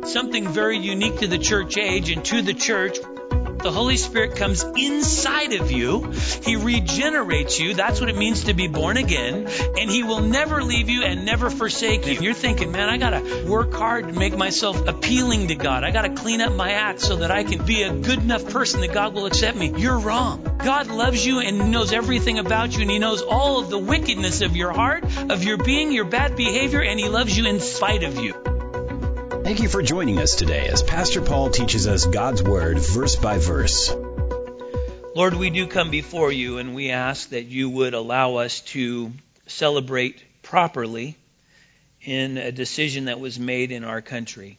something very unique to the church age and to the church. The Holy Spirit comes inside of you. He regenerates you. That's what it means to be born again. And He will never leave you and never forsake you. If you're thinking, man, I got to work hard to make myself appealing to God. I got to clean up my act so that I can be a good enough person that God will accept me. You're wrong. God loves you and knows everything about you. And He knows all of the wickedness of your heart, of your being, your bad behavior. And He loves you in spite of you. Thank you for joining us today as Pastor Paul teaches us God's Word verse by verse. Lord, we do come before you and we ask that you would allow us to celebrate properly in a decision that was made in our country.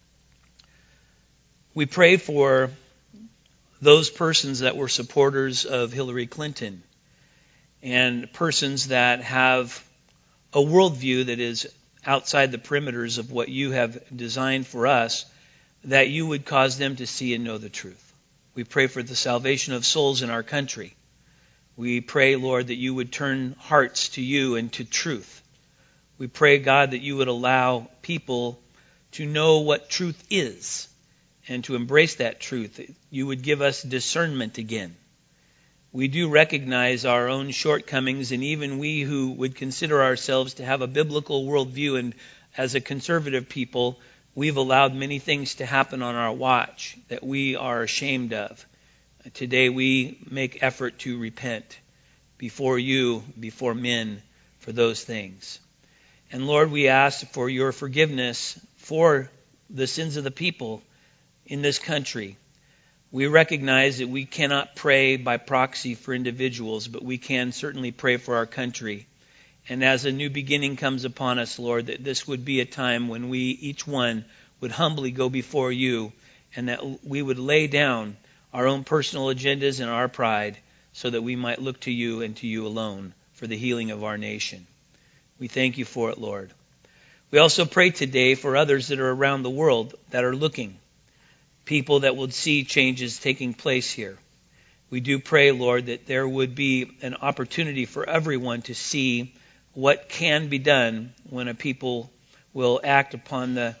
We pray for those persons that were supporters of Hillary Clinton and persons that have a worldview that is outside the perimeters of what you have designed for us, that you would cause them to see and know the truth. We pray for the salvation of souls in our country. We pray, Lord, that you would turn hearts to you and to truth. We pray, God, that you would allow people to know what truth is and to embrace that truth. You would give us discernment again. We do recognize our own shortcomings, and even we who would consider ourselves to have a biblical worldview and as a conservative people, we've allowed many things to happen on our watch that we are ashamed of. Today we make effort to repent before you, before men, for those things. And Lord, we ask for your forgiveness for the sins of the people in this country. We recognize that we cannot pray by proxy for individuals, but we can certainly pray for our country. And as a new beginning comes upon us, Lord, that this would be a time when we, each one, would humbly go before you and that we would lay down our own personal agendas and our pride so that we might look to you and to you alone for the healing of our nation. We thank you for it, Lord. We also pray today for others that are around the world that are looking. People that would see changes taking place here. We do pray, Lord, that there would be an opportunity for everyone to see what can be done when a people will act upon the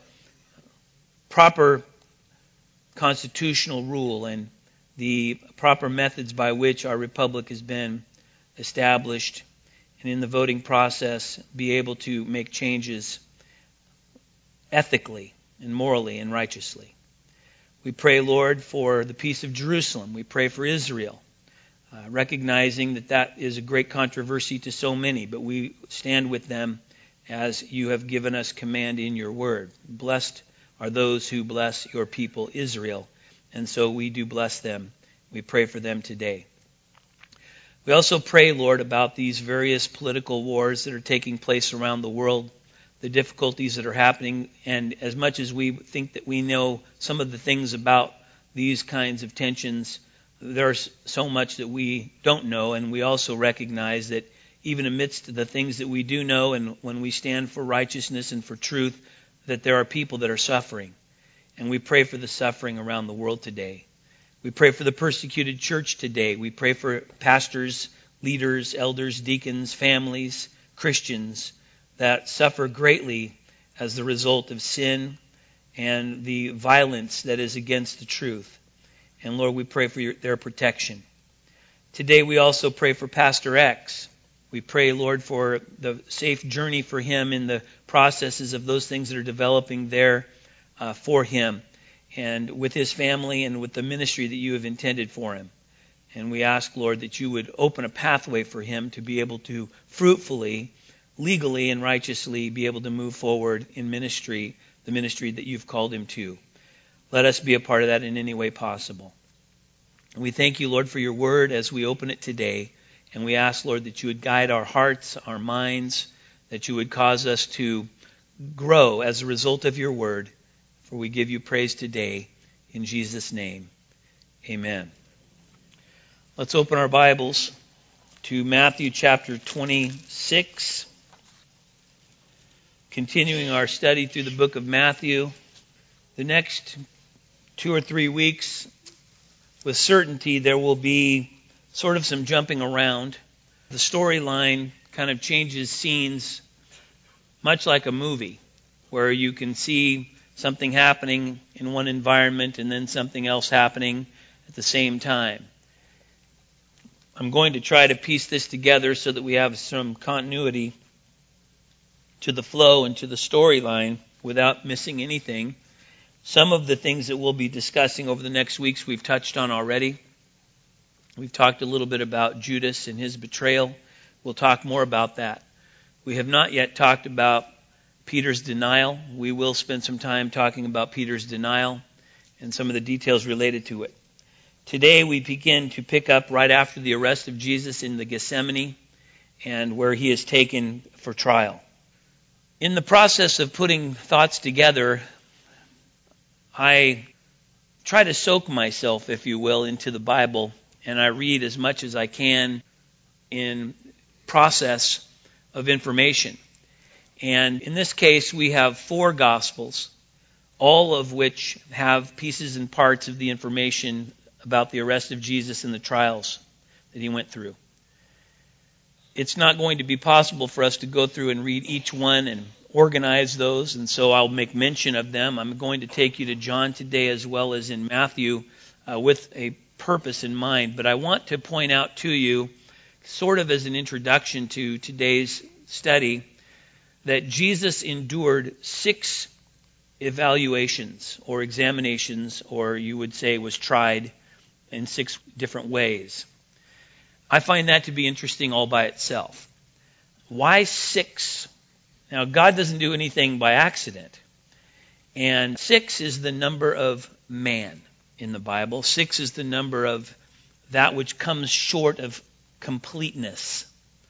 proper constitutional rule and the proper methods by which our republic has been established, and in the voting process be able to make changes ethically and morally and righteously. We pray, Lord, for the peace of Jerusalem. We pray for Israel, recognizing that that is a great controversy to so many, but we stand with them as you have given us command in your word. Blessed are those who bless your people, Israel, and so we do bless them. We pray for them today. We also pray, Lord, about these various political wars that are taking place around the world, the difficulties that are happening, and as much as we think that we know some of the things about these kinds of tensions, there's so much that we don't know, and we also recognize that even amidst the things that we do know, and when we stand for righteousness and for truth, that there are people that are suffering. And we pray for the suffering around the world today. We pray for the persecuted church today. We pray for pastors, leaders, elders, deacons, families, Christians, that suffer greatly as the result of sin and the violence that is against the truth. And Lord, we pray for their protection. Today we also pray for Pastor X. We pray, Lord, for the safe journey for him in the processes of those things that are developing there for him and with his family and with the ministry that you have intended for him. And we ask, Lord, that you would open a pathway for him to be able to fruitfully, legally and righteously be able to move forward in ministry, the ministry that you've called him to. Let us be a part of that in any way possible. And we thank you, Lord, for your word as we open it today. And we ask, Lord, that you would guide our hearts, our minds, that you would cause us to grow as a result of your word. For we give you praise today in Jesus' name. Amen. Let's open our Bibles to Matthew chapter 26. Continuing our study through the book of Matthew. The next 2 or 3 weeks, with certainty, there will be sort of some jumping around. The storyline kind of changes scenes, much like a movie, where you can see something happening in one environment and then something else happening at the same time. I'm going to try to piece this together so that we have some continuity to the flow and to the storyline without missing anything. Some of the things that we'll be discussing over the next weeks we've touched on already. We've talked a little bit about Judas and his betrayal. We'll talk more about that. We have not yet talked about Peter's denial. We will spend some time talking about Peter's denial and some of the details related to it. Today we begin to pick up right after the arrest of Jesus in the Gethsemane and where he is taken for trial. In the process of putting thoughts together, I try to soak myself, if you will, into the Bible, and I read as much as I can in process of information. And in this case, we have 4 Gospels, all of which have pieces and parts of the information about the arrest of Jesus and the trials that he went through. It's not going to be possible for us to go through and read each one and organize those, and so I'll make mention of them. I'm going to take you to John today as well as in Matthew with a purpose in mind, but I want to point out to you, sort of as an introduction to today's study, that Jesus endured 6 evaluations or examinations, or you would say was tried in 6 different ways. I find that to be interesting all by itself. Why 6? Now, God doesn't do anything by accident. And 6 is the number of man in the Bible. 6 is the number of that which comes short of completeness.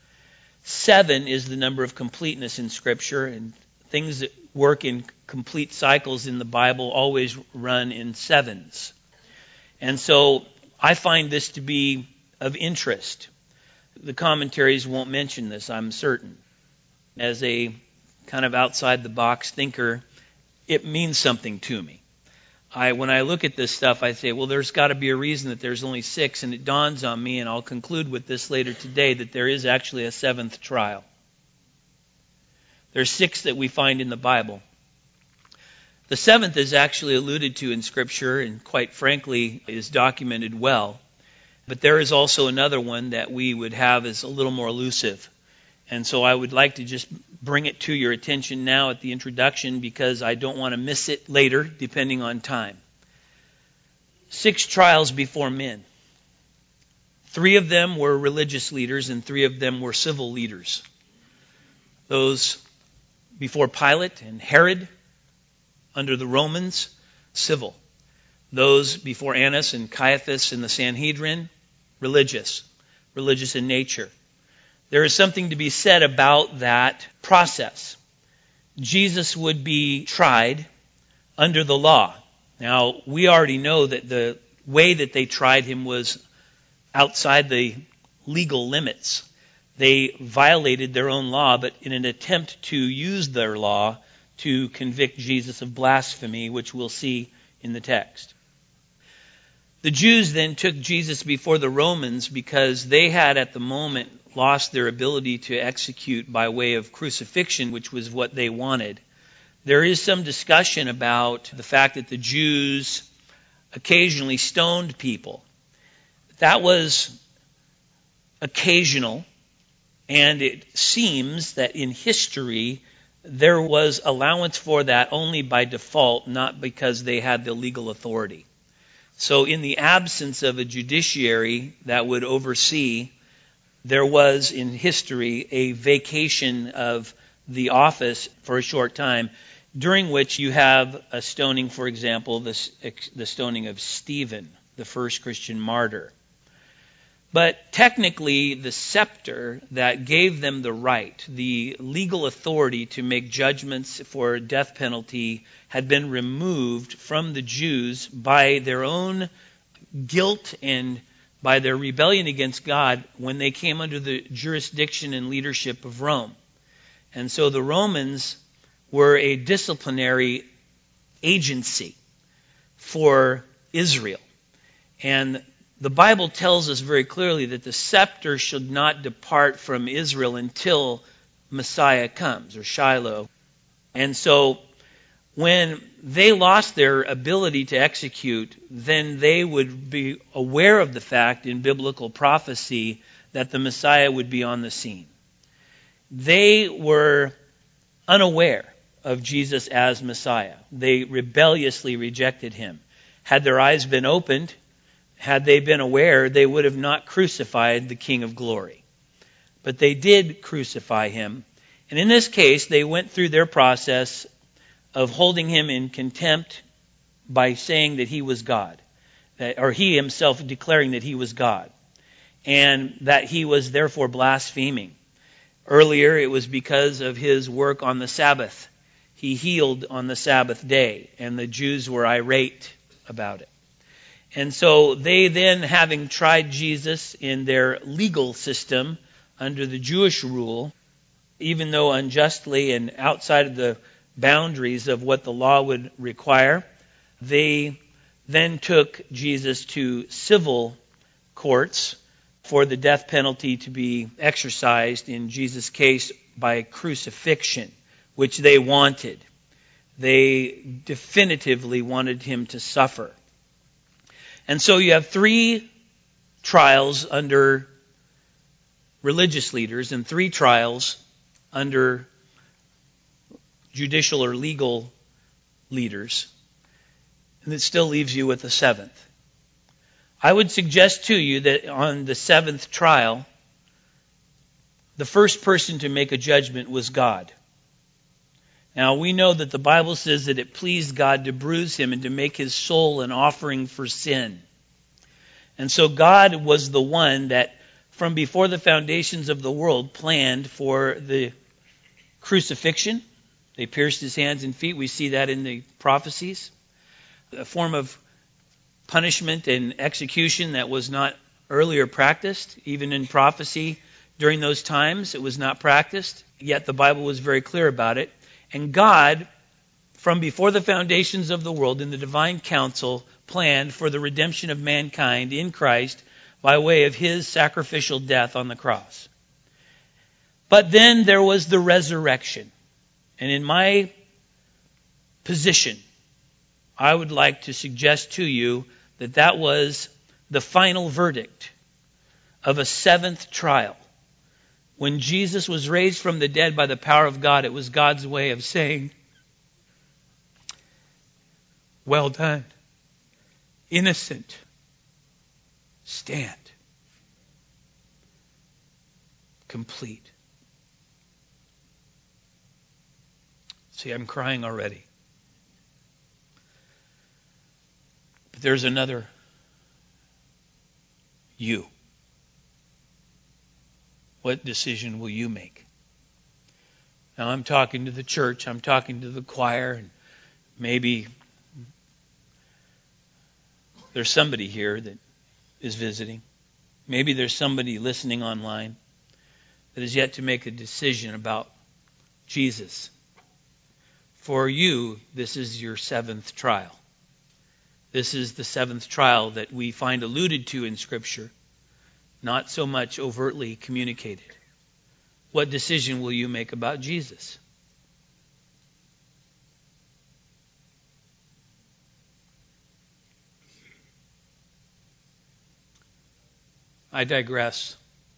7 is the number of completeness in Scripture, and things that work in complete cycles in the Bible always run in 7s. And so I find this to be of interest. The commentaries won't mention this, I'm certain. As a kind of outside-the-box thinker, it means something to me. When I look at this stuff, I say, well, there's got to be a reason that there's only 6, and it dawns on me, and I'll conclude with this later today, that there is actually a 7th trial. There's 6 that we find in the Bible. The 7th is actually alluded to in Scripture, and quite frankly, is documented well. But there is also another one that we would have as a little more elusive. And so I would like to just bring it to your attention now at the introduction because I don't want to miss it later, depending on time. 6 trials before men. 3 of them were religious leaders and 3 of them were civil leaders. Those before Pilate and Herod, under the Romans, civil. Those before Annas and Caiaphas in the Sanhedrin, religious in nature. There is something to be said about that process. Jesus would be tried under the law. Now, we already know that the way that they tried him was outside the legal limits. They violated their own law, but in an attempt to use their law to convict Jesus of blasphemy, which we'll see in the text. The Jews then took Jesus before the Romans because they had at the moment lost their ability to execute by way of crucifixion, which was what they wanted. There is some discussion about the fact that the Jews occasionally stoned people. That was occasional, and it seems that in history there was allowance for that only by default, not because they had the legal authority. So in the absence of a judiciary that would oversee, there was in history a vacation of the office for a short time, during which you have a stoning, for example, the stoning of Stephen, the first Christian martyr. But technically, the scepter that gave them the right, the legal authority to make judgments for death penalty, had been removed from the Jews by their own guilt and by their rebellion against God when they came under the jurisdiction and leadership of Rome. And so the Romans were a disciplinary agency for Israel. And the Bible tells us very clearly that the scepter should not depart from Israel until Messiah comes, or Shiloh. And so when they lost their ability to execute, then they would be aware of the fact in biblical prophecy that the Messiah would be on the scene. They were unaware of Jesus as Messiah. They rebelliously rejected him. Had their eyes been opened, had they been aware, they would have not crucified the King of Glory. But they did crucify him. And in this case, they went through their process of holding him in contempt by saying that he was God, or he himself declaring that he was God, and that he was therefore blaspheming. Earlier, it was because of his work on the Sabbath. He healed on the Sabbath day, and the Jews were irate about it. And so they then, having tried Jesus in their legal system under the Jewish rule, even though unjustly and outside of the boundaries of what the law would require, they then took Jesus to civil courts for the death penalty to be exercised, in Jesus' case, by crucifixion, which they wanted. They definitively wanted him to suffer. And so you have 3 trials under religious leaders and 3 trials under judicial or legal leaders. And it still leaves you with a 7th. I would suggest to you that on the 7th trial, the first person to make a judgment was God. Now, we know that the Bible says that it pleased God to bruise him and to make his soul an offering for sin. And so God was the one that, from before the foundations of the world, planned for the crucifixion. They pierced his hands and feet. We see that in the prophecies. A form of punishment and execution that was not earlier practiced. Even in prophecy during those times, it was not practiced. Yet the Bible was very clear about it. And God, from before the foundations of the world, in the divine counsel, planned for the redemption of mankind in Christ by way of his sacrificial death on the cross. But then there was the resurrection. And in my position, I would like to suggest to you that that was the final verdict of a 7th trial. When Jesus was raised from the dead by the power of God, it was God's way of saying, "Well done, innocent, stand, complete." See, I'm crying already. But there's another you. What decision will you make? Now, I'm talking to the church. I'm talking to the choir. And maybe there's somebody here that is visiting. Maybe there's somebody listening online that is yet to make a decision about Jesus. For you, this is your 7th trial. This is the 7th trial that we find alluded to in Scripture, not so much overtly communicated. What decision will you make about Jesus? I digress.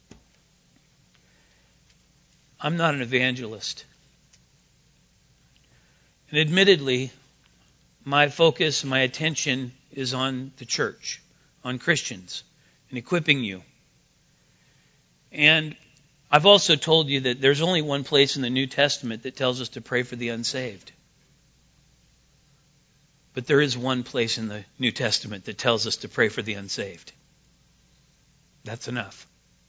I'm not an evangelist. And admittedly, my focus, my attention is on the church, on Christians, and equipping you. And I've also told you that there's only one place in the New Testament that tells us to pray for the unsaved. But there is one place in the New Testament that tells us to pray for the unsaved. That's enough.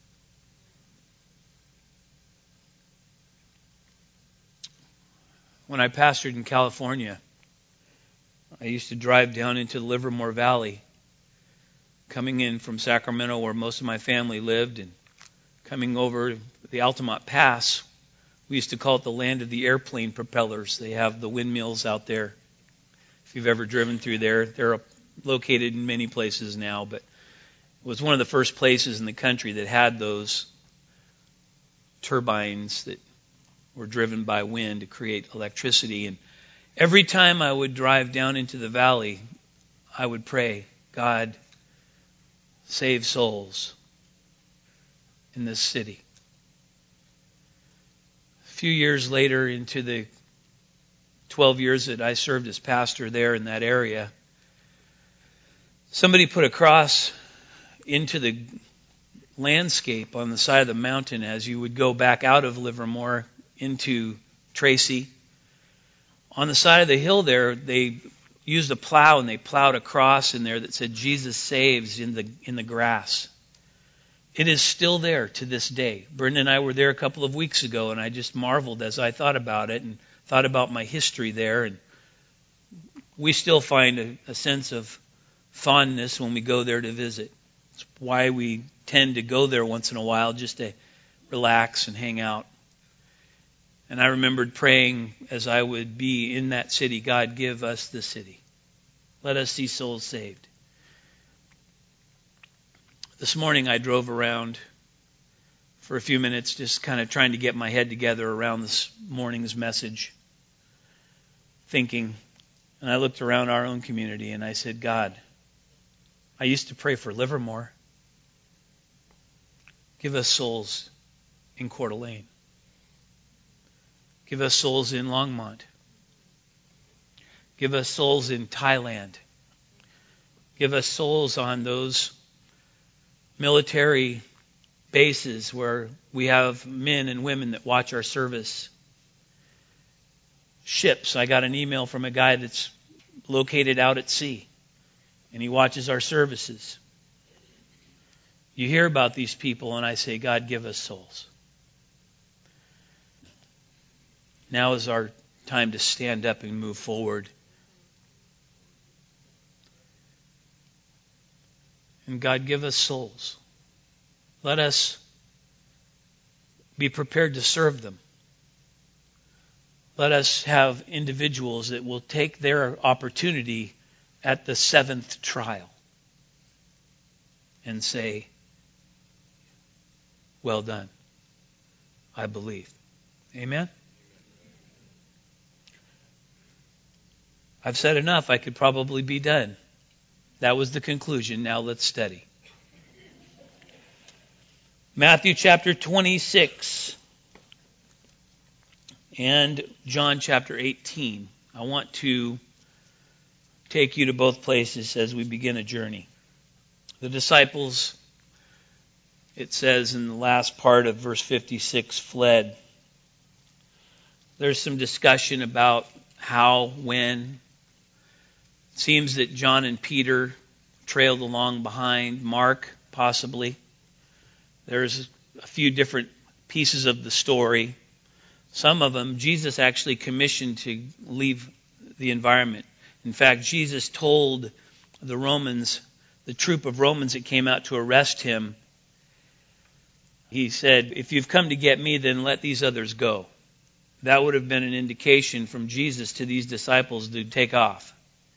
When I pastored in California, I used to drive down into the Livermore Valley, coming in from Sacramento where most of my family lived, and coming over the Altamont Pass. We used to call it the land of the airplane propellers. They have the windmills out there. If you've ever driven through there, they're located in many places now, but it was one of the first places in the country that had those turbines that were driven by wind to create electricity. And Every time I would drive down into the valley, I would pray, God, save souls in this city. A few years later, into the 12 years that I served as pastor there in that area, somebody put a cross into the landscape on the side of the mountain as you would go back out of Livermore into Tracy. On the side of the hill there, they used a plow and they plowed a cross in there that said Jesus saves in the grass. It is still there to this day. Brenda and I were there a couple of weeks ago, and I just marveled as I thought about it and thought about my history there. And we still find a sense of fondness when we go there to visit. It's why we tend to go there once in a while, just to relax and hang out. And I remembered praying as I would be in that city, God, give us the city. Let us see souls saved. This morning I drove around for a few minutes, just kind of trying to get my head together around this morning's message, thinking, and I looked around our own community and I said, God, I used to pray for Livermore. Give us souls in Coeur d'Alene. Give us souls in Longmont. Give us souls in Thailand. Give us souls on those military bases where we have men and women that watch our service. Ships. I got an email from a guy that's located out at sea, and he watches our services. You hear about these people, and I say, God, give us souls. Now is our time to stand up and move forward. And God, give us souls. Let us be prepared to serve them. Let us have individuals that will take their opportunity at the seventh trial and say, well done. I believe. Amen? I've said enough. I could probably be done. That was the conclusion. Now let's study. Matthew chapter 26 and John chapter 18. I want to take you to both places as we begin a journey. The disciples, it says in the last part of verse 56, fled. There's some discussion about how, when. It seems that John and Peter trailed along behind. Mark, possibly. There's a few different pieces of the story. Some of them, Jesus actually commissioned to leave the environment. In fact, Jesus told the Romans, the troop of Romans that came out to arrest him, he said, if you've come to get me, then let these others go. That would have been an indication from Jesus to these disciples to take off.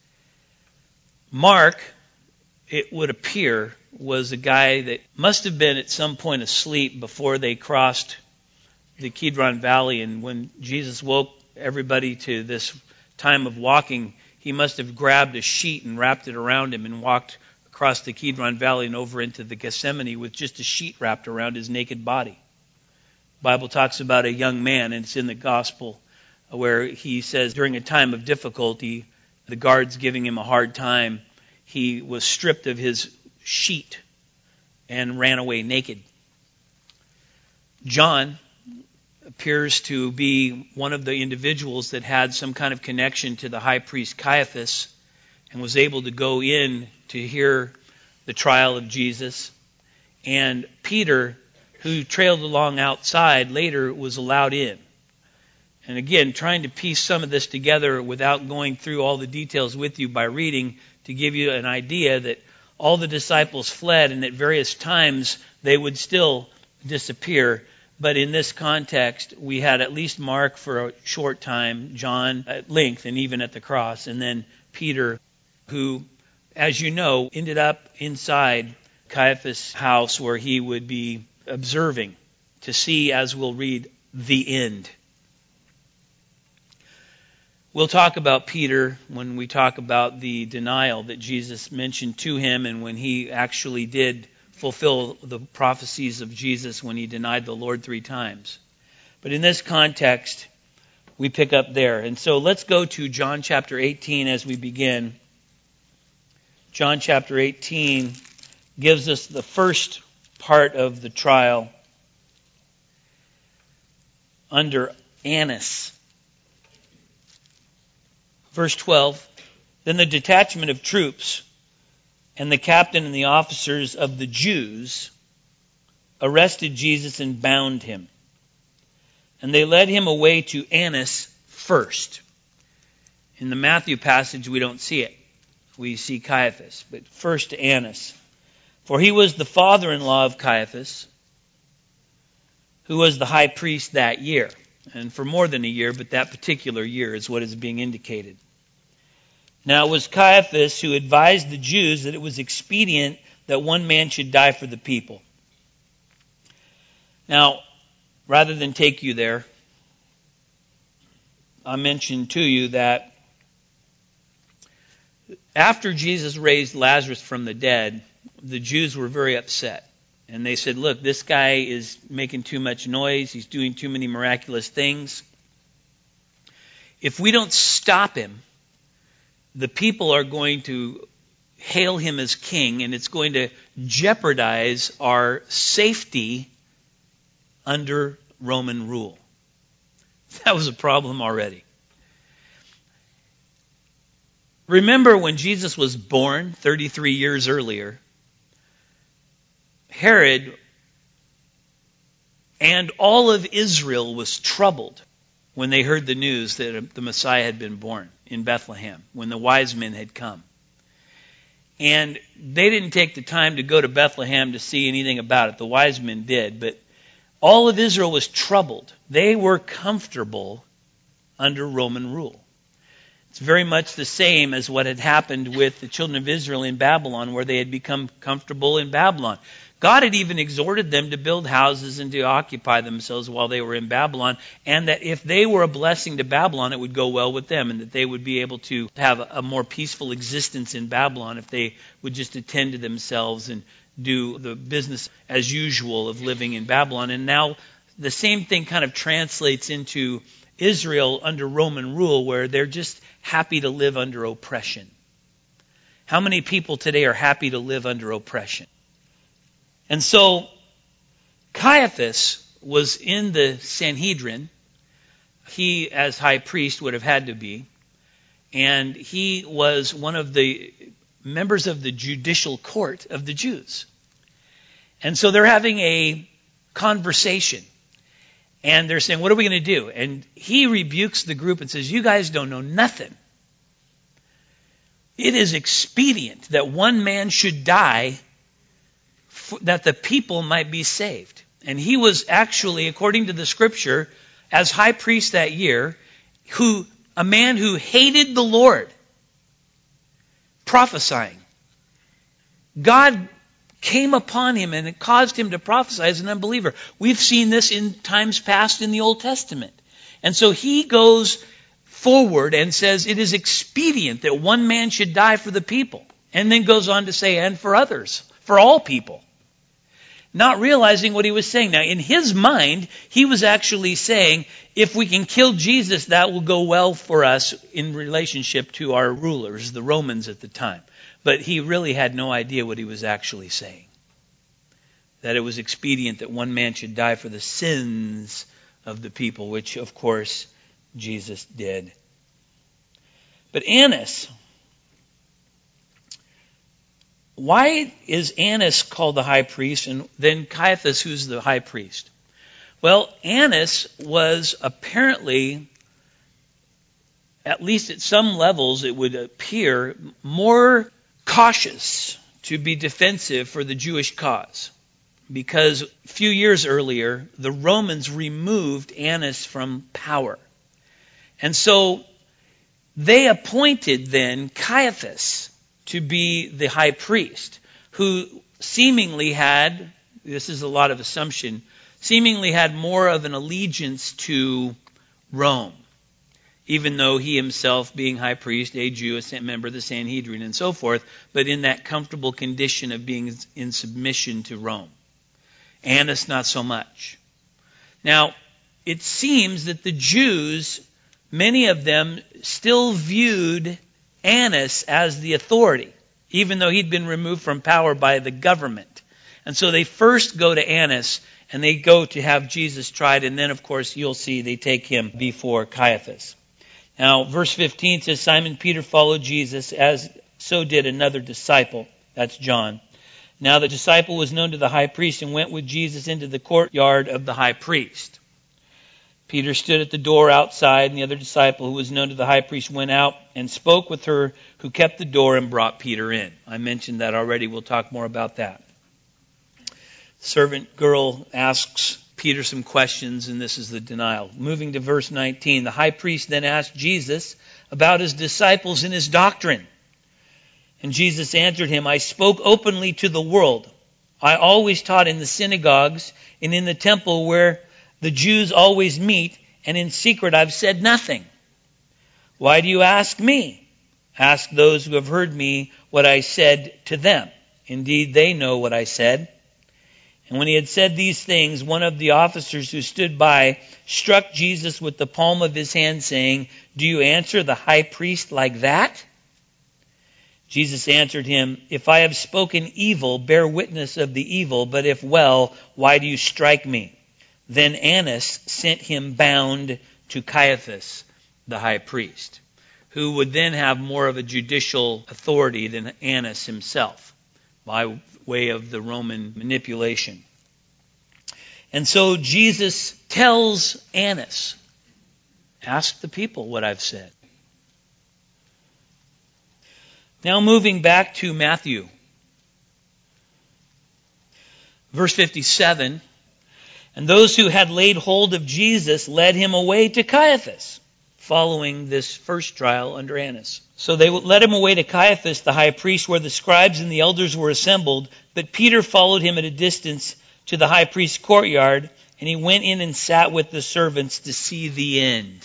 Mark, it would appear, was a guy that must have been at some point asleep before they crossed the Kidron Valley. And when Jesus woke everybody to this time of walking, he must have grabbed a sheet and wrapped it around him and walked across the Kidron Valley and over into the Gethsemane with just a sheet wrapped around his naked body. The Bible talks about a young man, and it's in the gospel, where he says during a time of difficulty, the guards giving him a hard time, he was stripped of his sheet and ran away naked. John appears to be one of the individuals that had some kind of connection to the high priest Caiaphas and was able to go in to hear the trial of Jesus. And Peter, who trailed along outside, later was allowed in. And again, trying to piece some of this together without going through all the details with you by reading, to give you an idea that all the disciples fled, and at various times they would still disappear. But in this context, we had at least Mark for a short time, John at length, and even at the cross, and then Peter, who, as you know, ended up inside Caiaphas' house where he would be observing to see, as we'll read, the end. We'll talk about Peter when we talk about the denial that Jesus mentioned to him and when he actually did fulfill the prophecies of Jesus when he denied the Lord 3 times. But in this context, we pick up there. And so let's go to John chapter 18 as we begin. John chapter 18 gives us the first part of the trial under Annas. Verse 12, then the detachment of troops and the captain and the officers of the Jews arrested Jesus and bound him. And they led him away to Annas first. In the Matthew passage, we don't see it. We see Caiaphas, but first to Annas. For he was the father-in-law of Caiaphas, who was the high priest that year. And for more than a year, but that particular year is what is being indicated. Now it was Caiaphas who advised the Jews that it was expedient that one man should die for the people. Now, rather than take you there, I mentioned to you that after Jesus raised Lazarus from the dead, the Jews were very upset. And they said, look, this guy is making too much noise. He's doing too many miraculous things. If we don't stop him, the people are going to hail him as king, and it's going to jeopardize our safety under Roman rule. That was a problem already. Remember when Jesus was born 33 years earlier, Herod and all of Israel was troubled when they heard the news that the Messiah had been born in Bethlehem, when the wise men had come. And they didn't take the time to go to Bethlehem to see anything about it. The wise men did, but all of Israel was troubled. They were comfortable under Roman rule. It's very much the same as what had happened with the children of Israel in Babylon, where they had become comfortable in Babylon. God had even exhorted them to build houses and to occupy themselves while they were in Babylon, and that if they were a blessing to Babylon, it would go well with them, and that they would be able to have a more peaceful existence in Babylon if they would just attend to themselves and do the business as usual of living in Babylon. And now the same thing kind of translates into Israel under Roman rule, where they're just happy to live under oppression. How many people today are happy to live under oppression? And so Caiaphas was in the Sanhedrin. He, as high priest, would have had to be. And he was one of the members of the judicial court of the Jews. And so they're having a conversation. And they're saying, what are we going to do? And he rebukes the group and says, you guys don't know nothing. It is expedient that one man should die that the people might be saved. And he was actually, according to the scripture, as high priest that year, a man who hated the Lord, prophesying. God came upon him and it caused him to prophesy as an unbeliever. We've seen this in times past in the Old Testament. And so he goes forward and says it is expedient that one man should die for the people. And then goes on to say, and for others, for all people. Not realizing what he was saying. Now, in his mind, he was actually saying, if we can kill Jesus, that will go well for us in relationship to our rulers, the Romans at the time. But he really had no idea what he was actually saying. That it was expedient that one man should die for the sins of the people, which, of course, Jesus did. But Annas, why is Annas called the high priest and then Caiaphas, who's the high priest? Well, Annas was apparently, at least at some levels, it would appear, more cautious to be defensive for the Jewish cause. Because a few years earlier, the Romans removed Annas from power. And so they appointed then Caiaphas to be the high priest, who seemingly had, this is a lot of assumption, seemingly had more of an allegiance to Rome. even though he himself, being high priest, a Jew, a member of the Sanhedrin, and so forth, but in that comfortable condition of being in submission to Rome. Annas, not so much. Now, it seems that the Jews, many of them, still viewed Annas as the authority, even though he'd been removed from power by the government. And so they first go to Annas, and they go to have Jesus tried, and then, of course, you'll see they take him before Caiaphas. Now, verse 15 says, Simon Peter followed Jesus, as so did another disciple. That's John. Now the disciple was known to the high priest and went with Jesus into the courtyard of the high priest. Peter stood at the door outside, and the other disciple who was known to the high priest went out and spoke with her who kept the door and brought Peter in. I mentioned that already. We'll talk more about that. Servant girl asks Peter some questions, and this is the denial. Moving to verse 19, the high priest then asked Jesus about his disciples and his doctrine. And Jesus answered him, I spoke openly to the world. I always taught in the synagogues and in the temple where the Jews always meet, and in secret I've said nothing. Why do you ask me? Ask those who have heard me what I said to them. Indeed, they know what I said. And when he had said these things, one of the officers who stood by struck Jesus with the palm of his hand, saying, Do you answer the high priest like that? Jesus answered him, If I have spoken evil, bear witness of the evil, but if well, why do you strike me? Then Annas sent him bound to Caiaphas, the high priest, who would then have more of a judicial authority than Annas himself, by way of the Roman manipulation. And so Jesus tells Annas, ask the people what I've said. Now moving back to Matthew. Verse 57, and those who had laid hold of Jesus led him away to Caiaphas, following this first trial under Annas. So they led him away to Caiaphas, the high priest, where the scribes and the elders were assembled. But Peter followed him at a distance to the high priest's courtyard, and he went in and sat with the servants to see the end.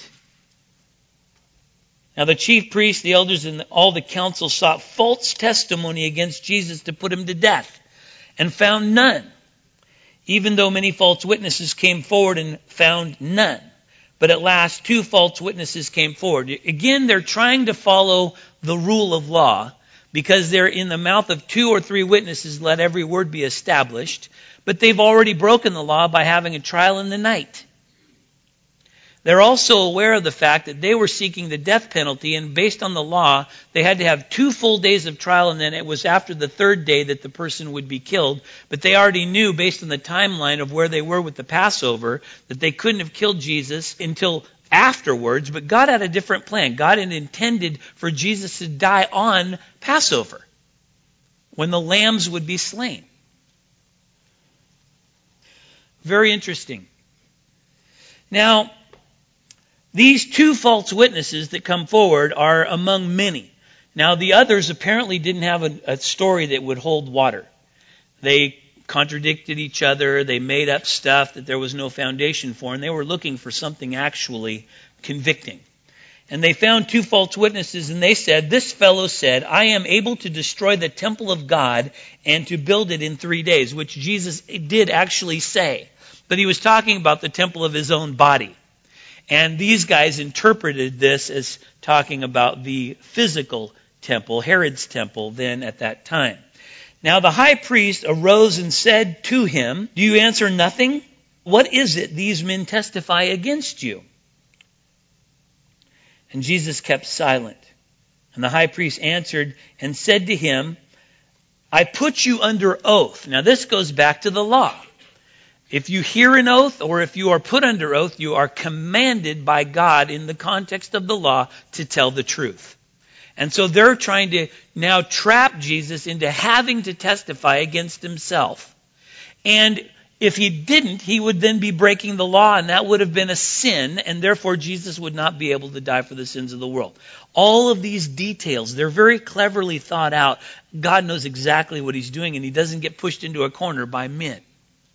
Now the chief priests, the elders, and all the council sought false testimony against Jesus to put him to death, and found none, even though many false witnesses came forward and found none. But at last, 2 false witnesses came forward. Again, they're trying to follow the rule of law, because they're in the mouth of 2 or 3 witnesses, let every word be established. But they've already broken the law by having a trial in the night. They're also aware of the fact that they were seeking the death penalty, and based on the law, they had to have 2 full days of trial, and then it was after the 3rd day that the person would be killed. But they already knew, based on the timeline of where they were with the Passover, that they couldn't have killed Jesus until afterwards. But God had a different plan. God had intended for Jesus to die on Passover, when the lambs would be slain. Very interesting. Now, these 2 false witnesses that come forward are among many. Now, the others apparently didn't have a story that would hold water. They contradicted each other. They made up stuff that there was no foundation for, and they were looking for something actually convicting. And they found 2 false witnesses, and they said, this fellow said, I am able to destroy the temple of God and to build it in 3 days, which Jesus did actually say. But he was talking about the temple of his own body. And these guys interpreted this as talking about the physical temple, Herod's temple, then at that time. Now the high priest arose and said to him, Do you answer nothing? What is it these men testify against you? And Jesus kept silent. And the high priest answered and said to him, I put you under oath. Now this goes back to the law. If you hear an oath or if you are put under oath, you are commanded by God in the context of the law to tell the truth. And so they're trying to now trap Jesus into having to testify against himself. And if he didn't, he would then be breaking the law, and that would have been a sin, and therefore Jesus would not be able to die for the sins of the world. All of these details, they're very cleverly thought out. God knows exactly what he's doing, and he doesn't get pushed into a corner by men.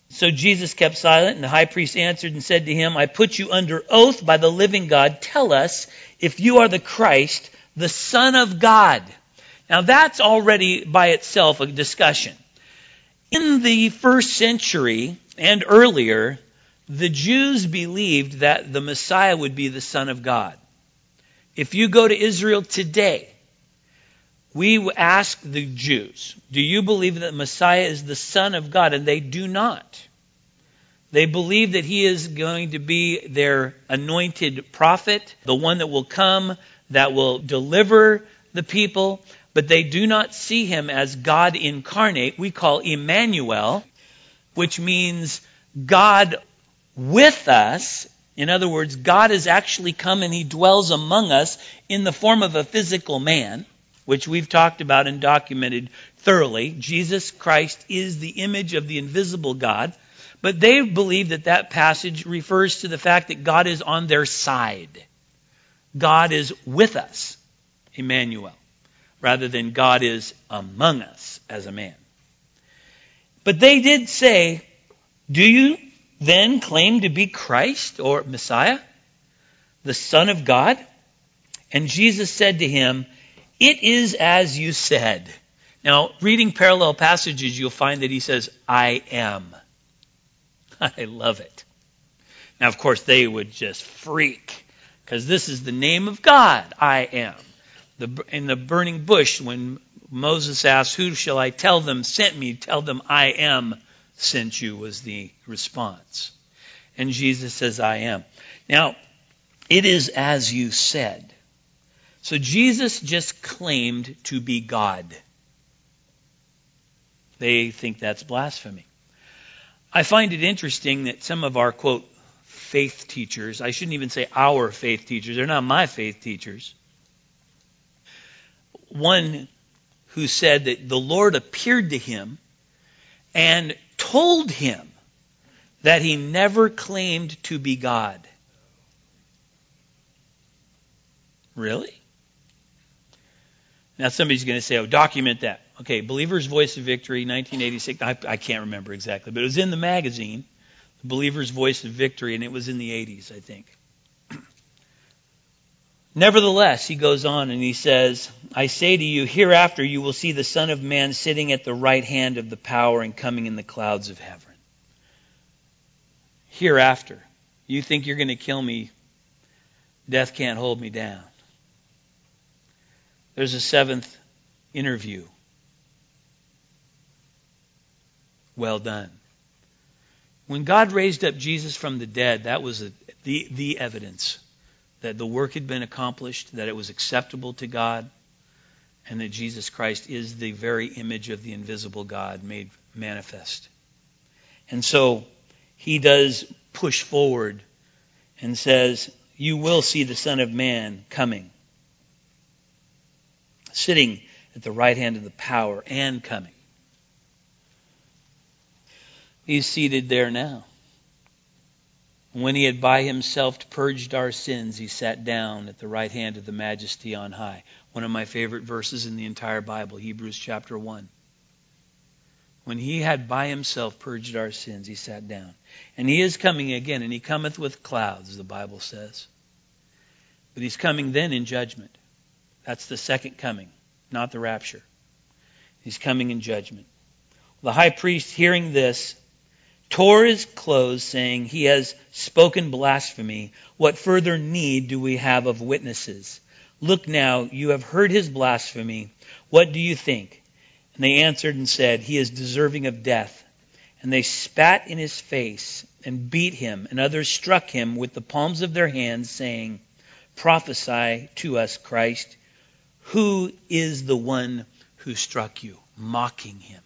So Jesus kept silent, and the high priest answered and said to him, I put you under oath by the living God. Tell us if you are the Christ, the Son of God. Now that's already by itself a discussion. In the first century and earlier, the Jews believed that the Messiah would be the Son of God. If you go to Israel today, we ask the Jews, do you believe that Messiah is the Son of God? And they do not. They believe that he is going to be their anointed prophet, the one that will come, that will deliver the people. But they do not see him as God incarnate. We call Emmanuel, which means God with us. In other words, God has actually come and he dwells among us in the form of a physical man, which we've talked about and documented thoroughly. Jesus Christ is the image of the invisible God. But they believe that that passage refers to the fact that God is on their side. God is with us, Emmanuel, rather than God is among us as a man. But they did say, do you then claim to be Christ or Messiah, the Son of God? And Jesus said to him, it is as you said. Now, reading parallel passages, you'll find that he says, I am. I love it. Now, of course, they would just freak, because this is the name of God, I am. In the burning bush, when Moses asked, who shall I tell them sent me? Tell them I am sent you, was the response. And Jesus says, I am. Now, it is as you said. So Jesus just claimed to be God. They think that's blasphemy. I find it interesting that some of our, quote, faith teachers, I shouldn't even say our faith teachers, they're not my faith teachers. One who said that the Lord appeared to him and told him that he never claimed to be God. Really? Now somebody's going to say, oh, document that. Okay, Believer's Voice of Victory, 1986. I can't remember exactly, but it was in the magazine, Believer's Voice of Victory, and it was in the 80s, I think. Nevertheless, he goes on and he says, I say to you, hereafter you will see the Son of Man sitting at the right hand of the power and coming in the clouds of heaven. Hereafter. You think you're going to kill me? Death can't hold me down. There's a seventh interview. Well done. When God raised up Jesus from the dead, that was the evidence that the work had been accomplished, that it was acceptable to God, and that Jesus Christ is the very image of the invisible God made manifest. And so he does push forward and says, you will see the Son of Man coming, sitting at the right hand of the power and coming. He's seated there now. When he had by himself purged our sins, he sat down at the right hand of the Majesty on high. One of my favorite verses in the entire Bible, Hebrews chapter 1. When he had by himself purged our sins, he sat down. And he is coming again, and he cometh with clouds, the Bible says. But he's coming then in judgment. That's the second coming, not the rapture. He's coming in judgment. The high priest, hearing this, tore his clothes, saying, he has spoken blasphemy. What further need do we have of witnesses? Look now, you have heard his blasphemy. What do you think? And they answered and said, he is deserving of death. And they spat in his face and beat him, and others struck him with the palms of their hands, saying, prophesy to us, Christ. Who is the one who struck you? Mocking him.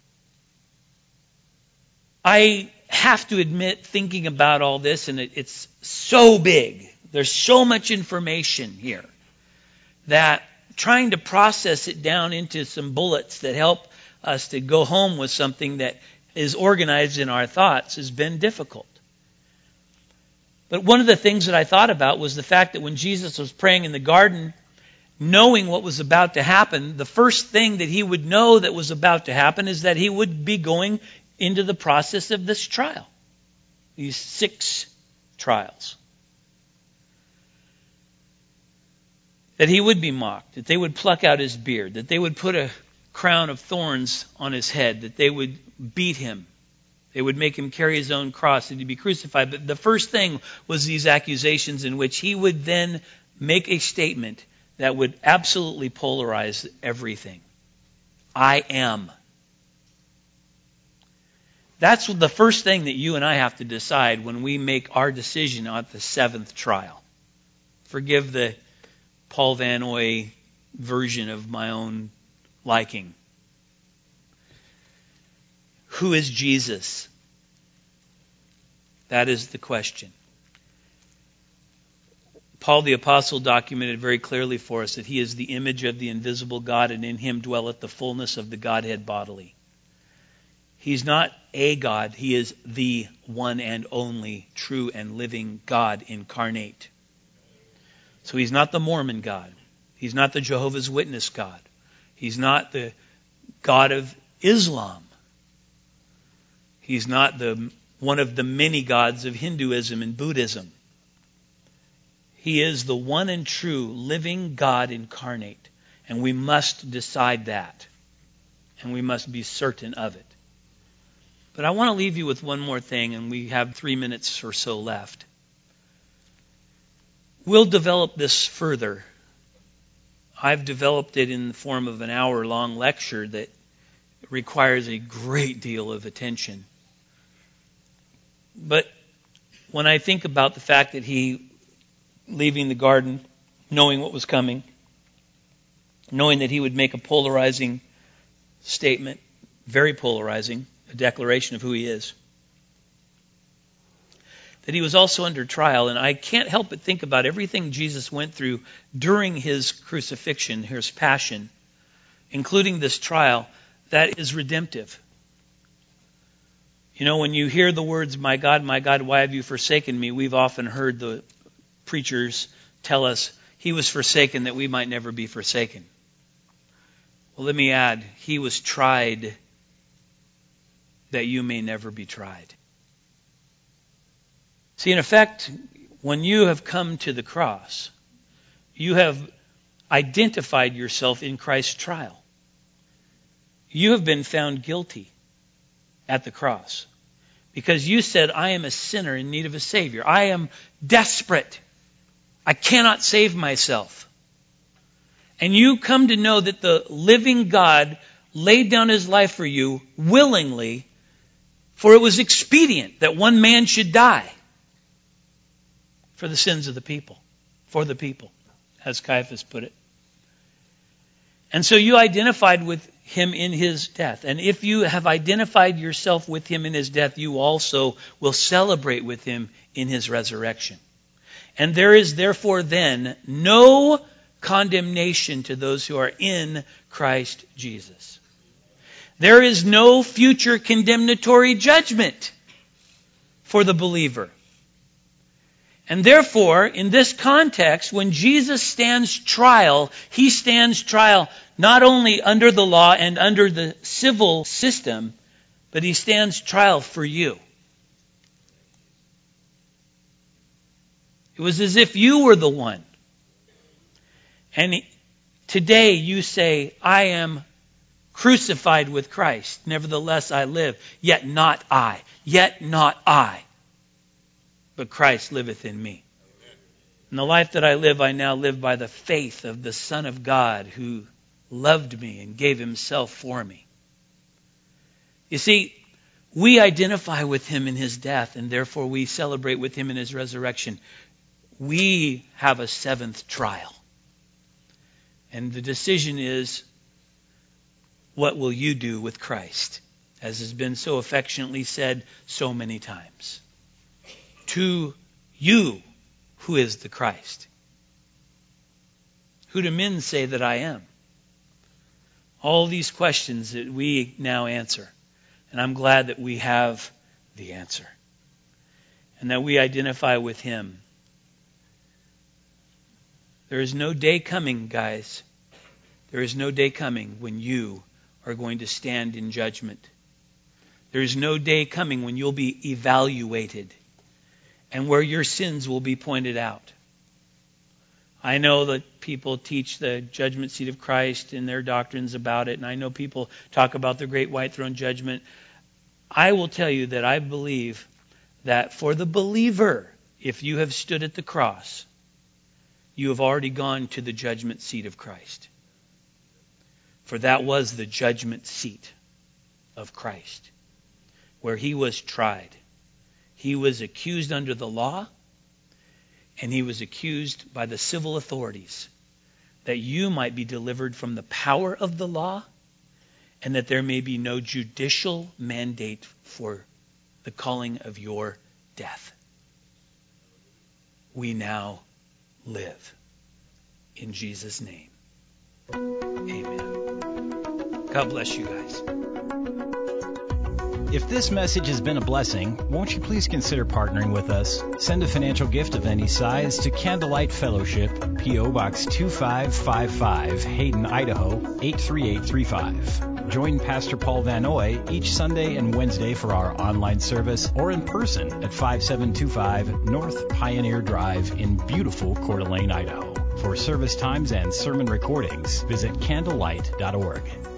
I have to admit, thinking about all this, and it's so big, there's so much information here, that trying to process it down into some bullets that help us to go home with something that is organized in our thoughts has been difficult. But one of the things that I thought about was the fact that when Jesus was praying in the garden, knowing what was about to happen, the first thing that he would know that was about to happen is that he would be going into the process of this trial. these 6 trials. That he would be mocked, that they would pluck out his beard, that they would put a crown of thorns on his head, that they would beat him, they would make him carry his own cross, and he'd be crucified. But the first thing was these accusations in which he would then make a statement that would absolutely polarize everything. I am. That's the first thing that you and I have to decide when we make our decision on the 7th trial. Forgive the Paul Van Oy version of my own liking. Who is Jesus? That is the question. Paul the Apostle documented very clearly for us that he is the image of the invisible God, and in him dwelleth the fullness of the Godhead bodily. He's not a God, he is the one and only true and living God incarnate. So he's not the Mormon God. He's not the Jehovah's Witness God. He's not the God of Islam. He's not one of the many gods of Hinduism and Buddhism. He is the one and true living God incarnate. And we must decide that. And we must be certain of it. But I want to leave you with one more thing, and we have 3 minutes or so left. We'll develop this further. I've developed it in the form of an hour-long lecture that requires a great deal of attention. But when I think about the fact that he, leaving the garden, knowing what was coming, knowing that he would make a polarizing statement, very polarizing, a declaration of who he is, that he was also under trial. And I can't help but think about everything Jesus went through during his crucifixion, his passion, including this trial, that is redemptive. You know, when you hear the words, my God, why have you forsaken me? We've often heard the preachers tell us he was forsaken that we might never be forsaken. Well, let me add, he was tried that you may never be tried. See, in effect, when you have come to the cross, you have identified yourself in Christ's trial. You have been found guilty at the cross because you said, I am a sinner in need of a Savior. I am desperate. I cannot save myself. And you come to know that the living God laid down his life for you willingly, for it was expedient that one man should die for the sins of the people, for the people, as Caiaphas put it. And so you identified with him in his death. And if you have identified yourself with him in his death, you also will celebrate with him in his resurrection. And there is therefore then no condemnation to those who are in Christ Jesus. There is no future condemnatory judgment for the believer. And therefore, in this context, when Jesus stands trial, he stands trial not only under the law and under the civil system, but he stands trial for you. It was as if you were the one. And today you say, I am crucified with Christ. Nevertheless I live, yet not I. Yet not I. But Christ liveth in me. And the life that I live, I now live by the faith of the Son of God who loved me and gave himself for me. You see, we identify with him in his death, and therefore we celebrate with him in his resurrection. We have a 7th trial. And the decision is, what will you do with Christ? As has been so affectionately said so many times. To you, who is the Christ? Who do men say that I am? All these questions that we now answer. And I'm glad that we have the answer. And that we identify with him. There is no day coming, guys. There is no day coming when you are going to stand in judgment. There is no day coming when you'll be evaluated and where your sins will be pointed out. I know that people teach the judgment seat of Christ and their doctrines about it, and I know people talk about the great white throne judgment. I will tell you that I believe that for the believer, if you have stood at the cross, you have already gone to the judgment seat of Christ. For that was the judgment seat of Christ, where he was tried. He was accused under the law, and he was accused by the civil authorities, that you might be delivered from the power of the law, and that there may be no judicial mandate for the calling of your death. We now live. In Jesus' name. Amen. God bless you guys. If this message has been a blessing, won't you please consider partnering with us? Send a financial gift of any size to Candlelight Fellowship, P.O. Box 2555, Hayden, Idaho 83835. Join Pastor Paul Van Oy each Sunday and Wednesday for our online service or in person at 5725 North Pioneer Drive in beautiful Coeur d'Alene, Idaho. For service times and sermon recordings, visit candlelight.org.